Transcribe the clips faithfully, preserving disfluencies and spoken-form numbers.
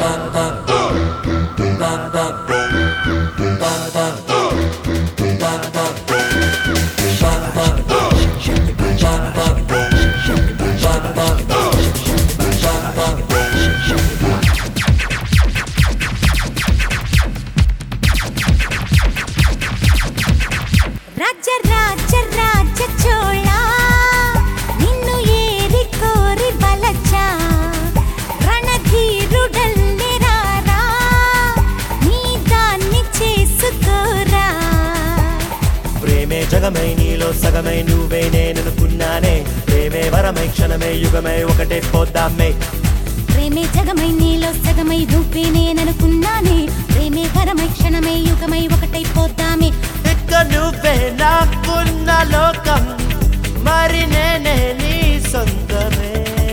జగమై నీలో సగమై నువ్వే నేననుకున్నానే ప్రేమే వరమై క్షణమై యుగమై ఒకటే పోద్దామే ప్రేమే జగమై నీలో సగమై నువ్వే నేననుకున్నానే ప్రేమే వరమై క్షణమై యుగమై ఒకటై పోద్దామే ఇక నువ్వే నాకున్న లోకం మరి నేనే నీ సొంతమే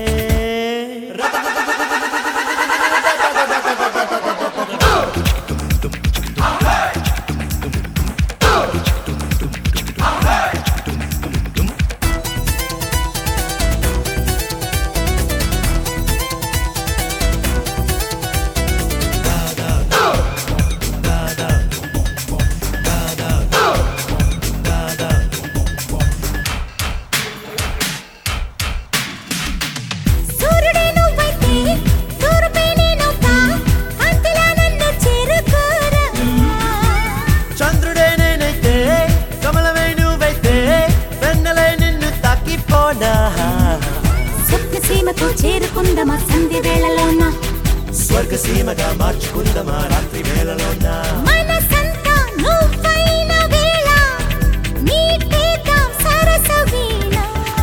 చేరుకుందమా సంధ్య వేళలోన స్వర్గ సీమగా మార్చుకుందమా రాత్రి వేళలోన మనసంతా నువ్వైన వేళ నీకేద్దాం సరస వీణ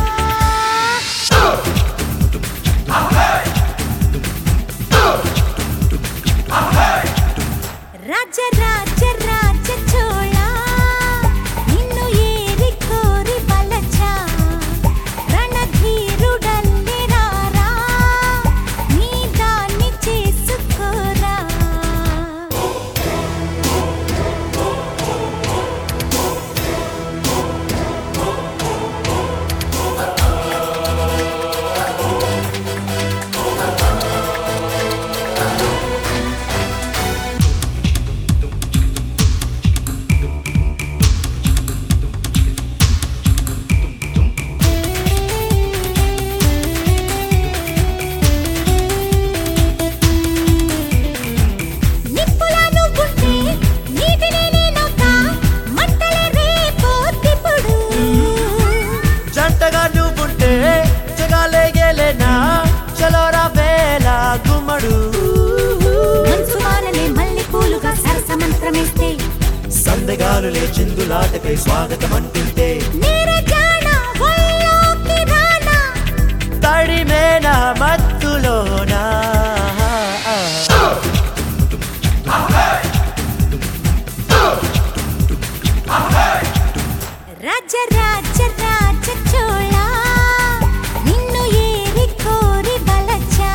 రాజ రాజ రాజ చోళ నిన్ను ఏరి కోరి బలచా రణధీరుడల్లే రారా నీ దాన్ని చేసుకోరా సందగాలులే చిందులాటకై స్వాగతం అంటుంటే తడిమేన మత్తులోనా రాజ రాజ రాజ చోళ నిన్ను ఏరి కోరి బలచా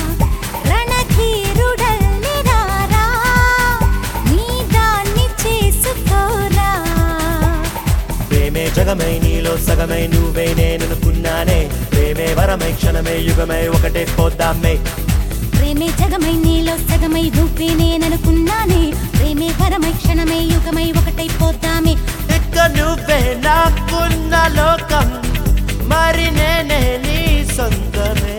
రణధీరుడల్లే రారా నీ దాన్ని చేసుకోరా ప్రేమే జగమై నీలో సగమై నువ్వే నేననుకున్నానే ప్రేమే వరమై క్షణమై యుగమై ఒకటే పోద్దామే ప్రేమే జగమై నీలో సగమై నువ్వే నేననుకున్నానే ప్రేమే వరమై క్షణమై యుగమై ఒకటై పోద్దామే ఇక నువ్వే నాకున్న లోకం మరి నేనే నీ సొంతమే